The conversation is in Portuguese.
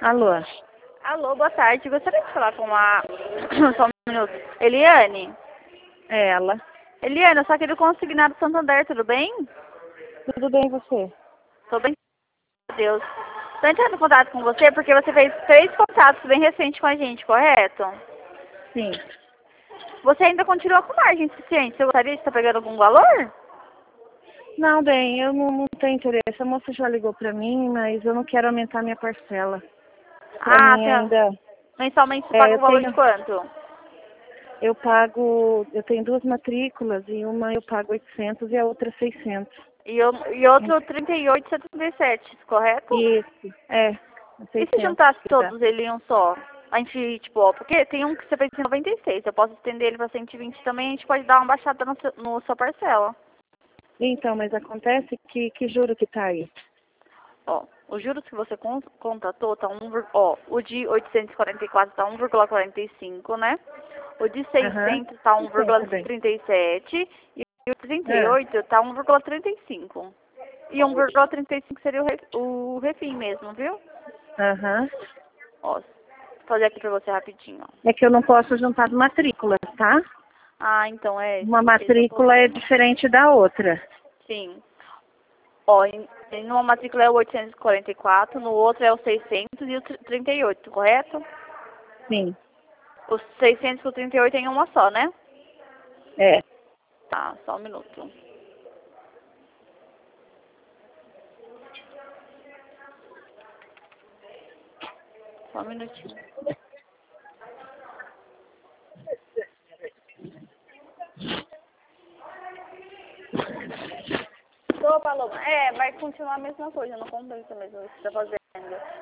Alô? Alô, boa tarde. Gostaria de falar com a... Só um minuto. Eliane? É ela. Eliane, eu só queria consignar do Santander, tudo bem? Tudo bem, você? Tô bem, meu Deus. Tô entrando em contato com você porque você fez 3 contatos bem recentes com a gente, correto? Sim. Você ainda continua com margem suficiente. Você gostaria de estar pegando algum valor? Não, bem, eu não tenho interesse. A moça já ligou pra mim, mas eu não quero aumentar minha parcela. Pra mim Tá. ainda... Mensalmente você paga eu um valor de quanto? eu tenho 2 matrículas e uma eu pago 800 e a outra 600. E outro 38,77, correto? Isso, E se 600 juntasse que dá. todos ele em um só? A gente, tipo, ó, porque tem um que você fez em 96, eu posso estender ele pra 120 também, a gente pode dar uma baixada no sua parcela. Então, mas acontece que juro que tá aí. Ó, os juros que você contratou tá o de 844 tá 1,45, né? O de Aham. 600 tá Licença, bem. 1,37 e o 38 Ah, tá 1,35. E 1,35 seria o refim mesmo, viu? aham. Ó, vou fazer aqui pra você rapidinho, ó. É que eu não posso juntar matrículas, tá? Ah, então Uma esse é o matrícula é problema. diferente da outra. Sim. Ó, em uma matrícula é o 844, no outro é o 600 e o 38, correto? Sim. Os 600 e o 38 em uma só, né? É. Tá, só um minuto. Só um minutinho. Tô, Paloma. Vai continuar a mesma coisa, não compensa mesmo o que você tá fazendo.